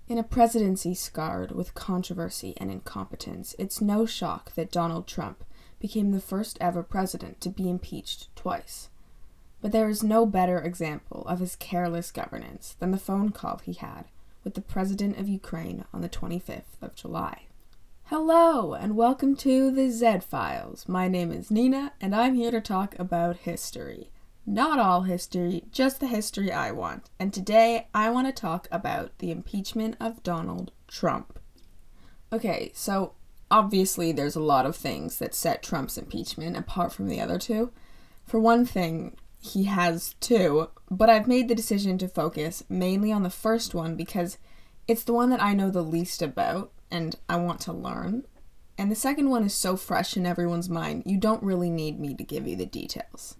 In a presidency scarred with controversy and incompetence, it's no shock that Donald Trump became the first ever president to be impeached twice. But there is no better example of his careless governance than the phone call he had with the president of Ukraine on the 25th of July. Hello, and welcome to the Z-Files. My name is Nina, and I'm here to talk about history. Not all history, just the history I want. And today, I want to talk about the impeachment of Donald Trump. Okay, so obviously there's a lot of things that set Trump's impeachment apart from the other two. For one thing, he has two, but I've made the decision to focus mainly on the first one because it's the one that I know the least about and I want to learn. And the second one is so fresh in everyone's mind, you don't really need me to give you the details.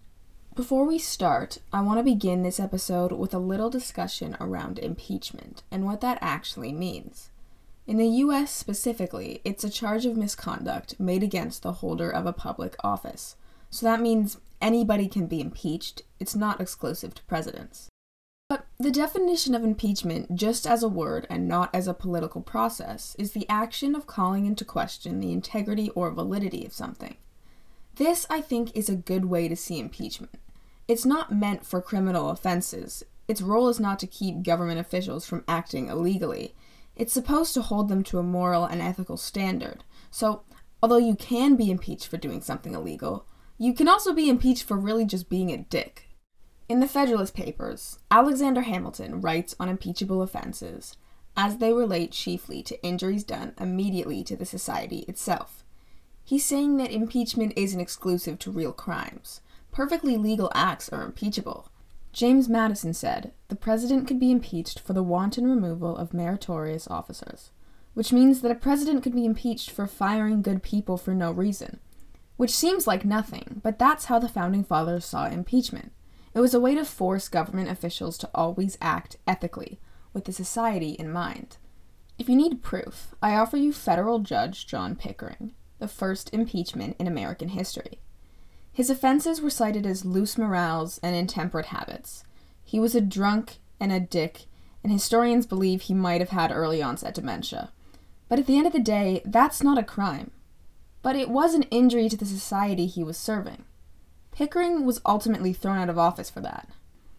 Before we start, I want to begin this episode with a little discussion around impeachment and what that actually means. In the US specifically, it's a charge of misconduct made against the holder of a public office. So that means anybody can be impeached. It's not exclusive to presidents. But the definition of impeachment, just as a word and not as a political process, is the action of calling into question the integrity or validity of something. This, I think, is a good way to see impeachment. It's not meant for criminal offenses. Its role is not to keep government officials from acting illegally. It's supposed to hold them to a moral and ethical standard. So, although you can be impeached for doing something illegal, you can also be impeached for really just being a dick. In the Federalist Papers, Alexander Hamilton writes on impeachable offenses, as they relate chiefly to injuries done immediately to the society itself. He's saying that impeachment isn't exclusive to real crimes. Perfectly legal acts are impeachable. James Madison said, the president could be impeached for the wanton removal of meritorious officers, which means that a president could be impeached for firing good people for no reason. Which seems like nothing, but that's how the Founding Fathers saw impeachment. It was a way to force government officials to always act ethically, with the society in mind. If you need proof, I offer you federal Judge John Pickering, the first impeachment in American history. His offenses were cited as loose morals and intemperate habits. He was a drunk and a dick, and historians believe he might have had early onset dementia. But at the end of the day, that's not a crime. But it was an injury to the society he was serving. Pickering was ultimately thrown out of office for that.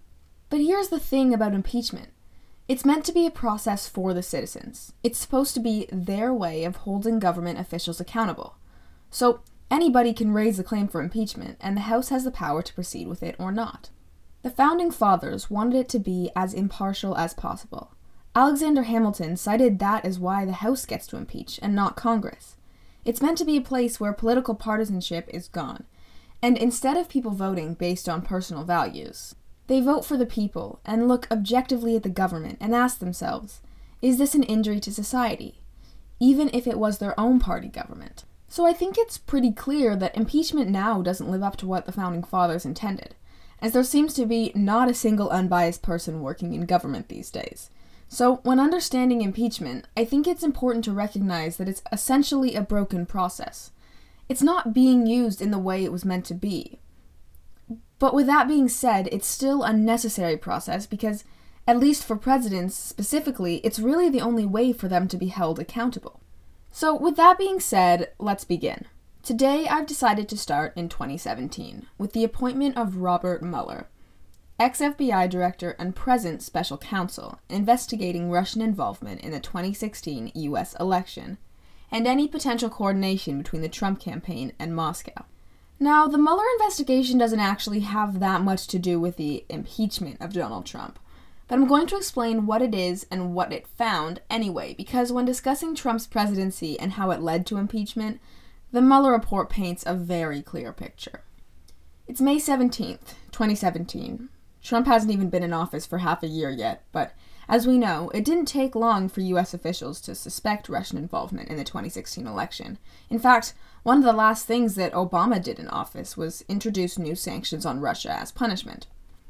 But here's the thing about impeachment. It's meant to be a process for the citizens. It's supposed to be their way of holding government officials accountable. So, anybody can raise a claim for impeachment, and the House has the power to proceed with it or not. The Founding Fathers wanted it to be as impartial as possible. Alexander Hamilton cited that as why the House gets to impeach, and not Congress. It's meant to be a place where political partisanship is gone, and instead of people voting based on personal values, they vote for the people and look objectively at the government and ask themselves, is this an injury to society? Even if it was their own party government. So I think it's pretty clear that impeachment now doesn't live up to what the Founding Fathers intended, as there seems to be not a single unbiased person working in government these days. So when understanding impeachment, I think it's important to recognize that it's essentially a broken process. It's not being used in the way it was meant to be. But with that being said, it's still a necessary process because, at least for presidents specifically, it's really the only way for them to be held accountable. So with that being said, let's begin. Today I've decided to start in 2017 with the appointment of Robert Mueller, ex-FBI director and present special counsel investigating Russian involvement in the 2016 US election and any potential coordination between the Trump campaign and Moscow. Now, the Mueller investigation doesn't actually have that much to do with the impeachment of Donald Trump. But I'm going to explain what it is and what it found anyway, because when discussing Trump's presidency and how it led to impeachment, the Mueller report paints a very clear picture. It's May 17th, 2017. Trump hasn't even been in office for half a year yet, but as we know, it didn't take long for US officials to suspect Russian involvement in the 2016 election. In fact, one of the last things that Obama did in office was introduce new sanctions on Russia as punishment.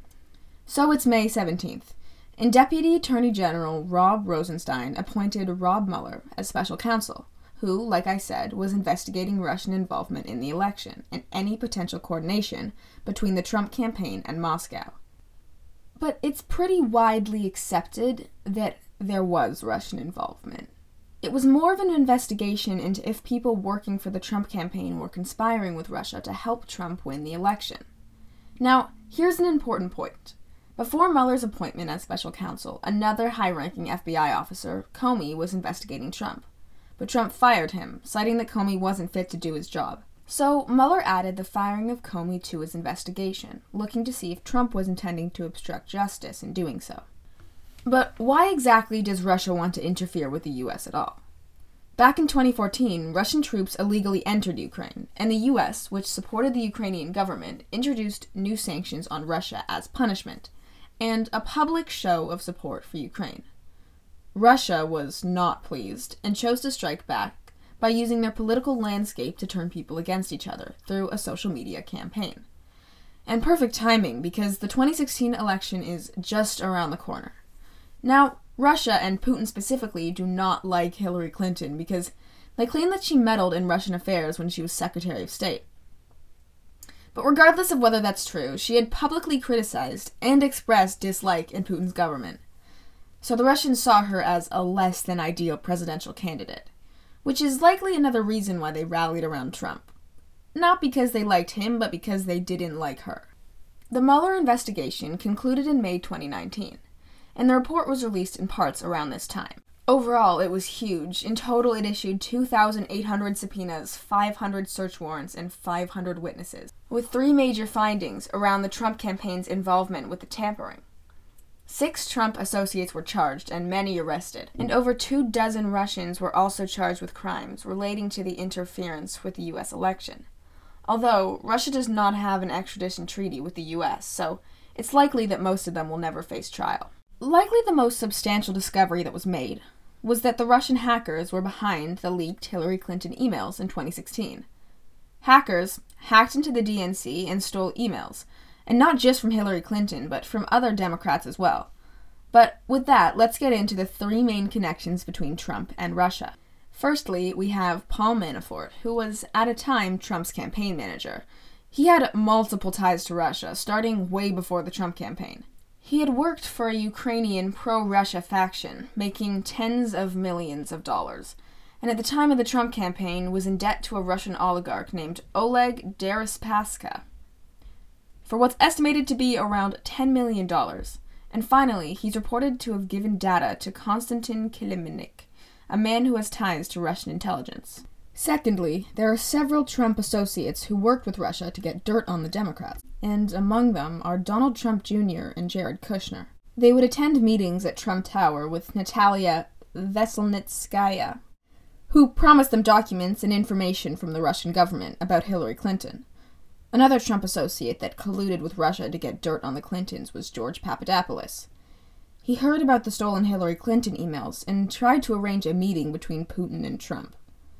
So it's May 17th. And Deputy Attorney General Rod Rosenstein appointed Rob Mueller as special counsel, who, like I said, was investigating Russian involvement in the election and any potential coordination between the Trump campaign and Moscow. But it's pretty widely accepted that there was Russian involvement. It was more of an investigation into if people working for the Trump campaign were conspiring with Russia to help Trump win the election. Now, here's an important point. Before Mueller's appointment as special counsel, another high-ranking FBI officer, Comey, was investigating Trump. But Trump fired him, citing that Comey wasn't fit to do his job. So Mueller added the firing of Comey to his investigation, looking to see if Trump was intending to obstruct justice in doing so. But why exactly does Russia want to interfere with the U.S. at all? Back in 2014, Russian troops illegally entered Ukraine, and the U.S., which supported the Ukrainian government, introduced new sanctions on Russia as punishment, and a public show of support for Ukraine. Russia was not pleased and chose to strike back by using their political landscape to turn people against each other through a social media campaign. And perfect timing, because the 2016 election is just around the corner. Now, Russia, and Putin specifically, do not like Hillary Clinton because they claim that she meddled in Russian affairs when she was Secretary of State. But regardless of whether that's true, she had publicly criticized and expressed dislike in Putin's government. So the Russians saw her as a less than ideal presidential candidate, which is likely another reason why they rallied around Trump. Not because they liked him, but because they didn't like her. The Mueller investigation concluded in May 2019, and the report was released in parts around this time. Overall, it was huge. In total, it issued 2,800 subpoenas, 500 search warrants, and 500 witnesses, with 3 major findings around the Trump campaign's involvement with the tampering. 6 Trump associates were charged, and many arrested, and over 24 Russians were also charged with crimes relating to the interference with the U.S. election. Although, Russia does not have an extradition treaty with the U.S., so it's likely that most of them will never face trial. Likely the most substantial discovery that was made was that the Russian hackers were behind the leaked Hillary Clinton emails in 2016. Hackers hacked into the DNC and stole emails, and not just from Hillary Clinton, but from other Democrats as well. But with that, let's get into the 3 main connections between Trump and Russia. Firstly, we have Paul Manafort, who was at a time Trump's campaign manager. He had multiple ties to Russia, starting way before the Trump campaign. He had worked for a Ukrainian pro-Russia faction, making tens of millions of dollars, and at the time of the Trump campaign was in debt to a Russian oligarch named Oleg Deripaska for what's estimated to be around $10 million. And finally, he's reported to have given data to Konstantin Kilimnik, a man who has ties to Russian intelligence. Secondly, there are several Trump associates who worked with Russia to get dirt on the Democrats, and among them are Donald Trump Jr. and Jared Kushner. They would attend meetings at Trump Tower with Natalia Veselnitskaya, who promised them documents and information from the Russian government about Hillary Clinton. Another Trump associate that colluded with Russia to get dirt on the Clintons was George Papadopoulos. He heard about the stolen Hillary Clinton emails and tried to arrange a meeting between Putin and Trump.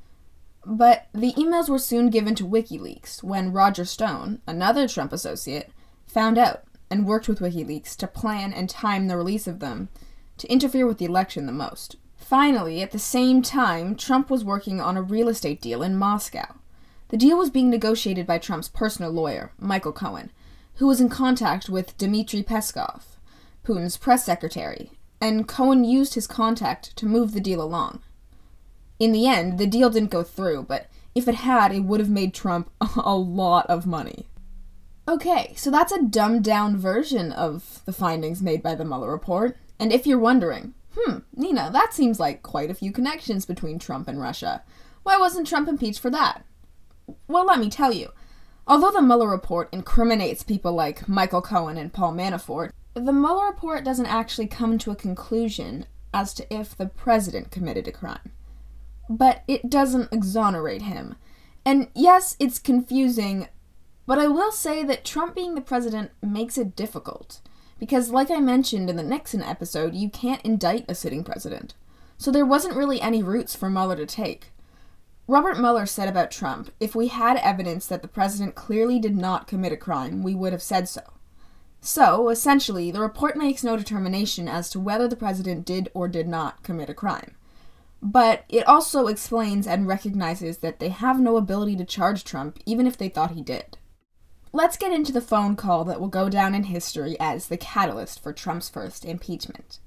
But the emails were soon given to WikiLeaks when Roger Stone, another Trump associate, found out and worked with WikiLeaks to plan and time the release of them to interfere with the election the most. Finally, at the same time, Trump was working on a real estate deal in Moscow. The deal was being negotiated by Trump's personal lawyer, Michael Cohen, who was in contact with Dmitry Peskov, Putin's press secretary, and Cohen used his contact to move the deal along. In the end, the deal didn't go through, but if it had, it would have made Trump a lot of money. Okay, so that's a dumbed-down version of the findings made by the Mueller report. And if you're wondering, Nina, that seems like quite a few connections between Trump and Russia. Why wasn't Trump impeached for that? Well, let me tell you. Although the Mueller report incriminates people like Michael Cohen and Paul Manafort, the Mueller report doesn't actually come to a conclusion as to if the president committed a crime. But it doesn't exonerate him. And yes, it's confusing, but I will say that Trump being the president makes it difficult. Because like I mentioned in the Nixon episode, you can't indict a sitting president. So there wasn't really any routes for Mueller to take. Robert Mueller said about Trump, if we had evidence that the president clearly did not commit a crime, we would have said so. So, essentially, the report makes no determination as to whether the president did or did not commit a crime. But it also explains and recognizes that they have no ability to charge Trump, even if they thought he did. Let's get into the phone call that will go down in history as the catalyst for Trump's first impeachment.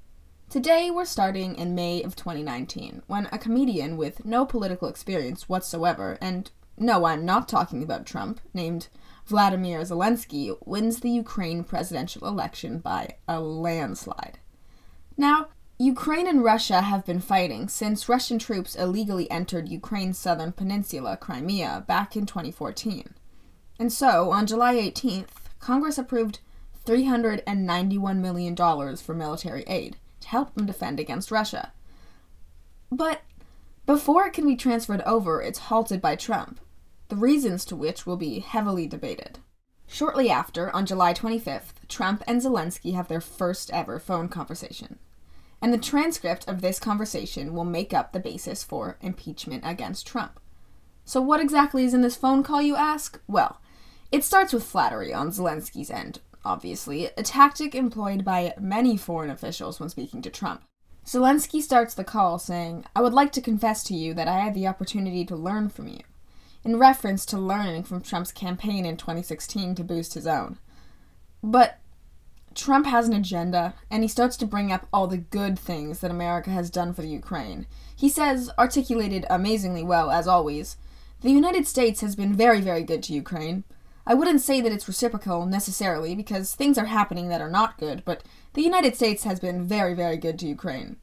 Today, we're starting in May of 2019, when a comedian with no political experience whatsoever, and no, I'm not talking about Trump, named Vladimir Zelensky, wins the Ukraine presidential election by a landslide. Now, Ukraine and Russia have been fighting since Russian troops illegally entered Ukraine's southern peninsula, Crimea, back in 2014. And so, on July 18th, Congress approved $391 million for military aid to help them defend against Russia. But before it can be transferred over, it's halted by Trump, the reasons to which will be heavily debated. Shortly after, on July 25th, Trump and Zelensky have their first ever phone conversation. And the transcript of this conversation will make up the basis for impeachment against Trump. So what exactly is in this phone call, you ask? Well, it starts with flattery on Zelensky's end, obviously, a tactic employed by many foreign officials when speaking to Trump. Zelensky starts the call saying, "I would like to confess to you that I had the opportunity to learn from you," in reference to learning from Trump's campaign in 2016 to boost his own. But Trump has an agenda, and he starts to bring up all the good things that America has done for the Ukraine. He says, articulated amazingly well as always, "The United States has been very, very good to Ukraine. I wouldn't say that it's reciprocal necessarily, because things are happening that are not good, but the United States has been very, very good to Ukraine."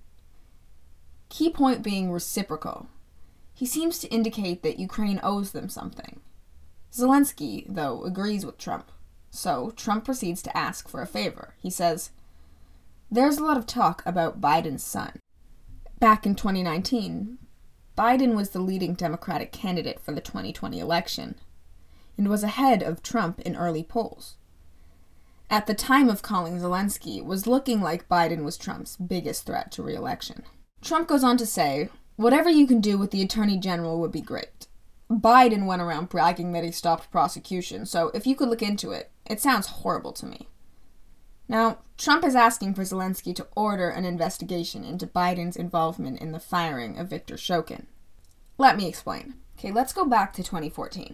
Key point being reciprocal. He seems to indicate that Ukraine owes them something. Zelensky, though, agrees with Trump. So Trump proceeds to ask for a favor. He says, "There's a lot of talk about Biden's son. Back in 2019, Biden was the leading Democratic candidate for the 2020 election, and was ahead of Trump in early polls. At the time of calling Zelensky, it was looking like Biden was Trump's biggest threat to re-election." Trump goes on to say, "Whatever you can do with the Attorney General would be great. Biden went around bragging that he stopped prosecution, so if you could look into it, it sounds horrible to me." Now, Trump is asking for Zelensky to order an investigation into Biden's involvement in the firing of Viktor Shokin. Let me explain. Okay, let's go back to 2014.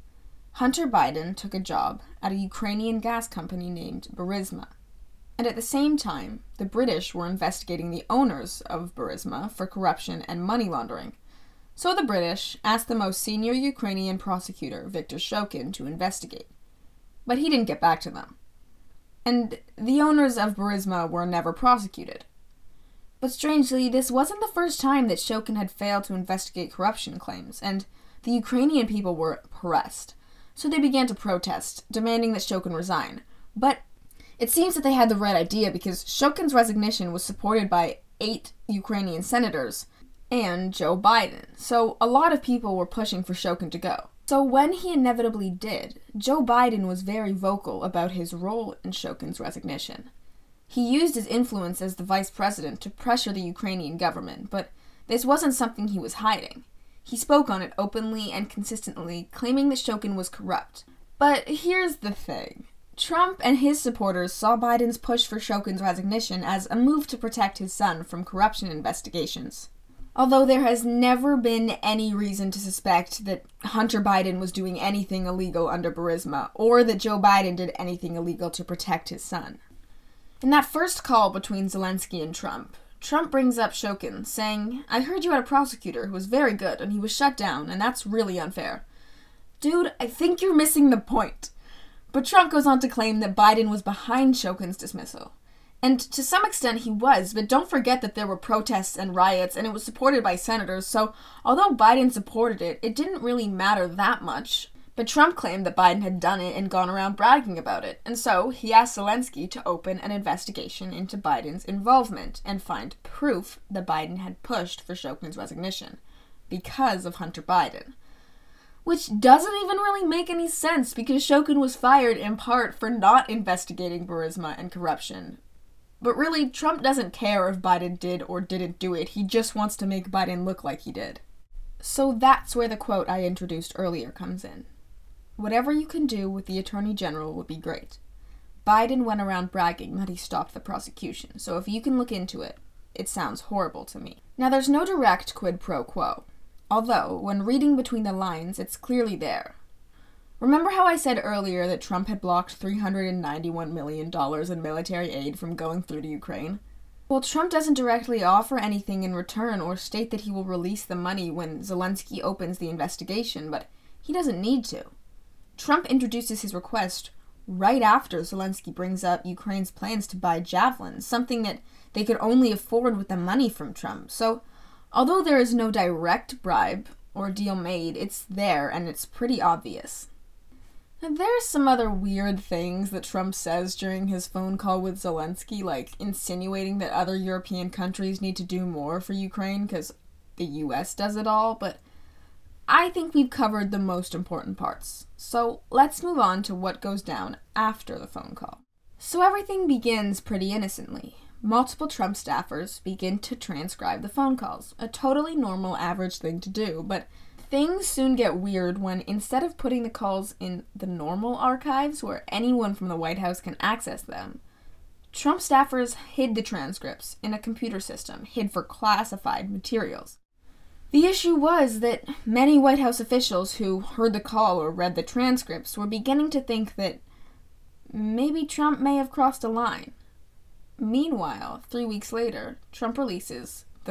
Hunter Biden took a job at a Ukrainian gas company named Burisma. And at the same time, the British were investigating the owners of Burisma for corruption and money laundering. So the British asked the most senior Ukrainian prosecutor, Viktor Shokin, to investigate. But he didn't get back to them. And the owners of Burisma were never prosecuted. But strangely, this wasn't the first time that Shokin had failed to investigate corruption claims, and the Ukrainian people were harassed. So they began to protest, demanding that Shokin resign. But it seems that they had the right idea, because Shokin's resignation was supported by 8 Ukrainian senators and Joe Biden. So a lot of people were pushing for Shokin to go. So when he inevitably did, Joe Biden was very vocal about his role in Shokin's resignation. He used his influence as the vice president to pressure the Ukrainian government, but this wasn't something he was hiding. He spoke on it openly and consistently, claiming that Shokin was corrupt. But here's the thing. Trump and his supporters saw Biden's push for Shokin's resignation as a move to protect his son from corruption investigations. Although there has never been any reason to suspect that Hunter Biden was doing anything illegal under Burisma, or that Joe Biden did anything illegal to protect his son. In that first call between Zelensky and Trump brings up Shokin, saying, "I heard you had a prosecutor who was very good, and he was shut down, and that's really unfair." Dude, I think you're missing the point. But Trump goes on to claim that Biden was behind Shokin's dismissal. And to some extent he was, but don't forget that there were protests and riots, and it was supported by senators, so although Biden supported it, it didn't really matter that much. But Trump claimed that Biden had done it and gone around bragging about it, and so he asked Zelensky to open an investigation into Biden's involvement and find proof that Biden had pushed for Shokin's resignation because of Hunter Biden. Which doesn't even really make any sense, because Shokin was fired in part for not investigating Burisma and corruption. But really, Trump doesn't care if Biden did or didn't do it. He just wants to make Biden look like he did. So that's where the quote I introduced earlier comes in. "Whatever you can do with the Attorney General would be great. Biden went around bragging that he stopped the prosecution, so if you can look into it, it sounds horrible to me." Now, there's no direct quid pro quo, although, when reading between the lines, it's clearly there. Remember how I said earlier that Trump had blocked $391 million in military aid from going through to Ukraine? Well, Trump doesn't directly offer anything in return or state that he will release the money when Zelensky opens the investigation, but he doesn't need to. Trump introduces his request right after Zelensky brings up Ukraine's plans to buy javelins, something that they could only afford with the money from Trump. So, although there is no direct bribe or deal made, it's there and it's pretty obvious. And there's some other weird things that Trump says during his phone call with Zelensky, like insinuating that other European countries need to do more for Ukraine because the US does it all, but I think we've covered the most important parts. So let's move on to what goes down after the phone call. So everything begins pretty innocently. Multiple Trump staffers begin to transcribe the phone calls, a totally normal, average thing to do, but things soon get weird when, instead of putting the calls in the normal archives where anyone from the White House can access them, Trump staffers hid the transcripts in a computer system hid for classified materials. The issue was that many White House officials who heard the call or read the transcripts were beginning to think that maybe Trump may have crossed a line. Meanwhile, 3 weeks later, Trump releases the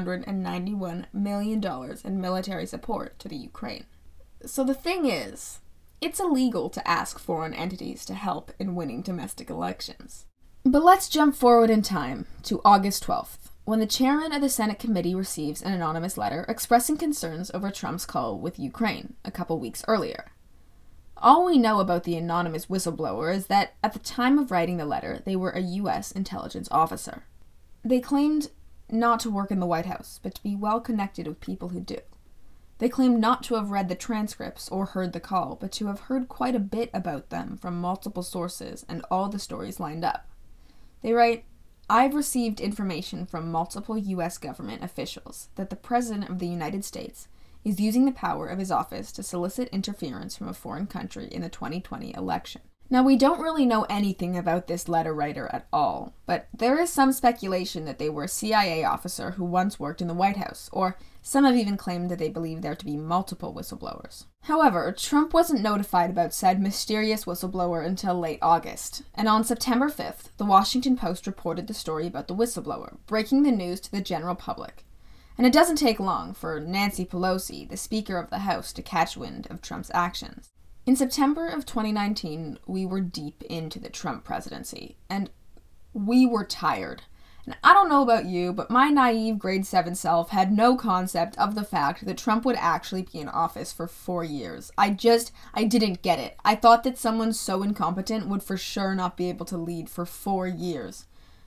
$391 million in military support to the Ukraine. So the thing is, it's illegal to ask foreign entities to help in winning domestic elections. But let's jump forward in time to August 12th, when the chairman of the Senate committee receives an anonymous letter expressing concerns over Trump's call with Ukraine a couple weeks earlier. All we know about the anonymous whistleblower is that at the time of writing the letter, they were a U.S. intelligence officer. They claimed not to work in the White House, but to be well connected with people who do. They claimed not to have read the transcripts or heard the call, but to have heard quite a bit about them from multiple sources and all the stories lined up. They write, "I've received information from multiple U.S. government officials that the President of the United States is using the power of his office to solicit interference from a foreign country in the 2020 election." Now, we don't really know anything about this letter writer at all, but there is some speculation that they were a CIA officer who once worked in the White House, or some have even claimed that they believe there to be multiple whistleblowers. However, Trump wasn't notified about said mysterious whistleblower until late August, and on September 5th, the Washington Post reported the story about the whistleblower, breaking the news to the general public. And it doesn't take long for Nancy Pelosi, the Speaker of the House, to catch wind of Trump's actions. In September of 2019, we were deep into the Trump presidency, and we were tired. And I don't know about you, but my naive grade 7 self had no concept of the fact that Trump would actually be in office for 4 years. I didn't get it. I thought that someone so incompetent would for sure not be able to lead for 4 years.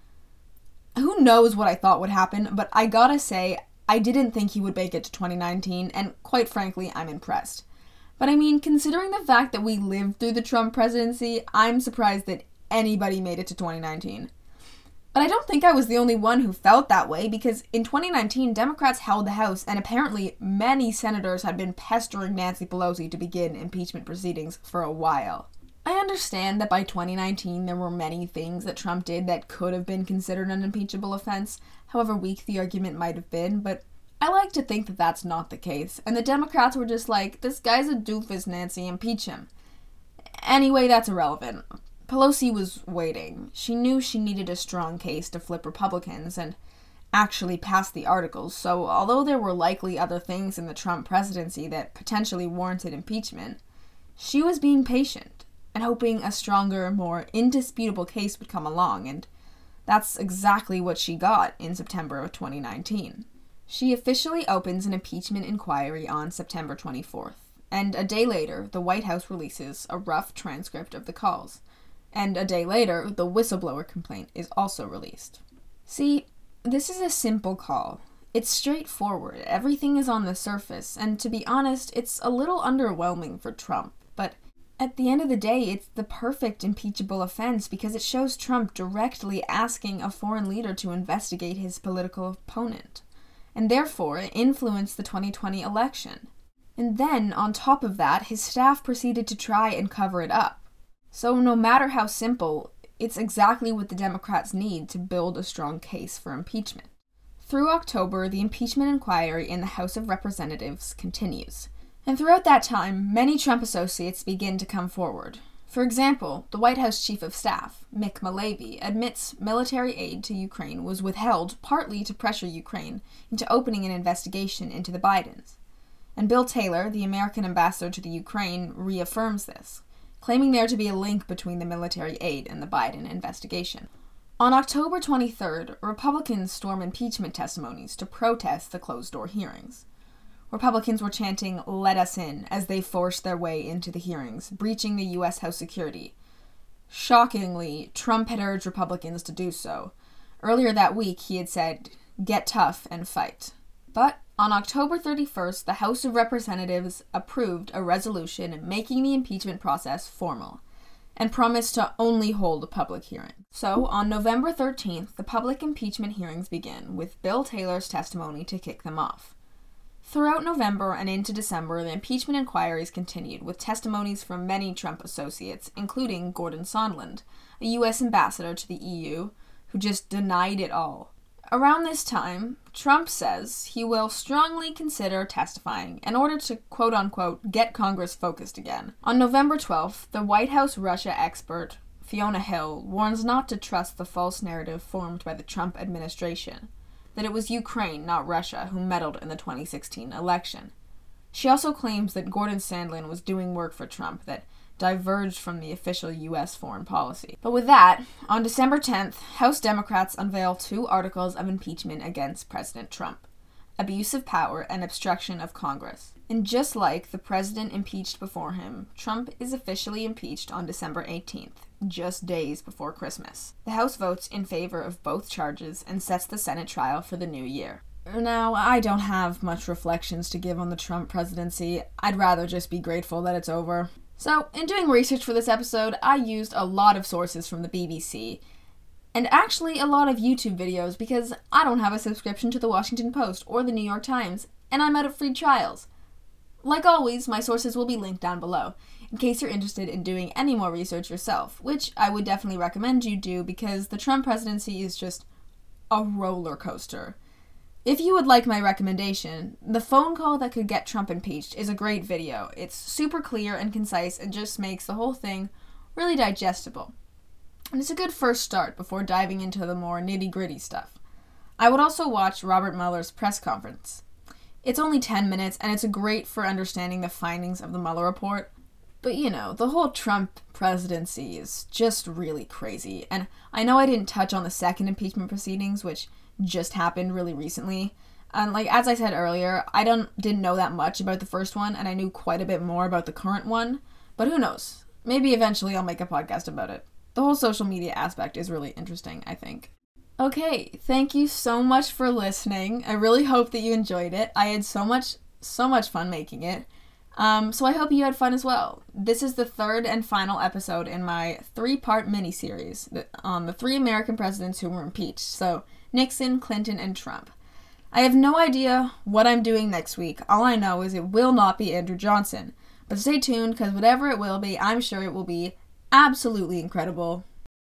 Who knows what I thought would happen, but I gotta say, I didn't think he would make it to 2019, and quite frankly, I'm impressed. But I mean, considering the fact that we lived through the Trump presidency, I'm surprised that anybody made it to 2019. But I don't think I was the only one who felt that way, because in 2019, Democrats held the House, and apparently many senators had been pestering Nancy Pelosi to begin impeachment proceedings for a while. I understand that by 2019, there were many things that Trump did that could have been considered an impeachable offense, however weak the argument might have been, but I like to think that that's not the case, and the Democrats were just like, this guy's a doofus, Nancy, impeach him. Anyway, that's irrelevant. Pelosi was waiting. She knew she needed a strong case to flip Republicans and actually pass the articles, so although there were likely other things in the Trump presidency that potentially warranted impeachment, she was being patient and hoping a stronger, more indisputable case would come along, and that's exactly what she got in September of 2019. She officially opens an impeachment inquiry on September 24th, and a day later, the White House releases a rough transcript of the calls, and a day later, the whistleblower complaint is also released. See, this is a simple call. It's straightforward, everything is on the surface, and to be honest, it's a little underwhelming for Trump, but at the end of the day, it's the perfect impeachable offense because it shows Trump directly asking a foreign leader to investigate his political opponent, and therefore influence the 2020 election. And then, on top of that, his staff proceeded to try and cover it up. So no matter how simple, it's exactly what the Democrats need to build a strong case for impeachment. Through October, the impeachment inquiry in the House of Representatives continues. And throughout that time, many Trump associates begin to come forward. For example, the White House Chief of Staff, Mick Mulvaney, admits military aid to Ukraine was withheld partly to pressure Ukraine into opening an investigation into the Bidens. And Bill Taylor, the American ambassador to the Ukraine, reaffirms this, claiming there to be a link between the military aid and the Biden investigation. On October 23rd, Republicans stormed impeachment testimonies to protest the closed-door hearings. Republicans were chanting, "Let us in," as they forced their way into the hearings, breaching the U.S. House security. Shockingly, Trump had urged Republicans to do so. Earlier that week, he had said, "Get tough and fight." But on October 31st, the House of Representatives approved a resolution making the impeachment process formal, and promised to only hold a public hearing. So, on November 13th, the public impeachment hearings begin, with Bill Taylor's testimony to kick them off. Throughout November and into December, the impeachment inquiries continued, with testimonies from many Trump associates, including Gordon Sondland, a U.S. ambassador to the EU, who just denied it all. Around this time, Trump says he will strongly consider testifying in order to, quote-unquote, get Congress focused again. On November 12th, the White House Russia expert, Fiona Hill, warns not to trust the false narrative formed by the Trump administration, that it was Ukraine, not Russia, who meddled in the 2016 election. She also claims that Gordon Sondland was doing work for Trump that diverged from the official U.S. foreign policy. But with that, on December 10th, House Democrats unveil 2 articles of impeachment against President Trump: abuse of power and obstruction of Congress. And just like the president impeached before him, Trump is officially impeached on December 18th, just days before Christmas. The House votes in favor of both charges and sets the Senate trial for the new year. Now, I don't have much reflections to give on the Trump presidency. I'd rather just be grateful that it's over. So, in doing research for this episode, I used a lot of sources from the BBC, and actually a lot of YouTube videos because I don't have a subscription to the Washington Post or the New York Times, and I'm out of free trials. Like always, my sources will be linked down below, in case you're interested in doing any more research yourself, which I would definitely recommend you do because the Trump presidency is just a roller coaster. If you would like my recommendation, The Phone Call That Could Get Trump Impeached is a great video. It's super clear and concise and just makes the whole thing really digestible. And it's a good first start before diving into the more nitty-gritty stuff. I would also watch Robert Mueller's press conference. It's only 10 minutes, and it's great for understanding the findings of the Mueller report. But the whole Trump presidency is just really crazy. And I know I didn't touch on the second impeachment proceedings, which just happened really recently. And as I said earlier, I didn't know that much about the first one, and I knew quite a bit more about the current one. But who knows? Maybe eventually I'll make a podcast about it. The whole social media aspect is really interesting, I think. Okay, thank you so much for listening. I really hope that you enjoyed it. I had so much fun making it. So I hope you had fun as well. This is the third and final episode in my 3-part mini-series on the 3 American presidents who were impeached. So Nixon, Clinton, and Trump. I have no idea what I'm doing next week. All I know is it will not be Andrew Johnson. But stay tuned, because whatever it will be, I'm sure it will be absolutely incredible.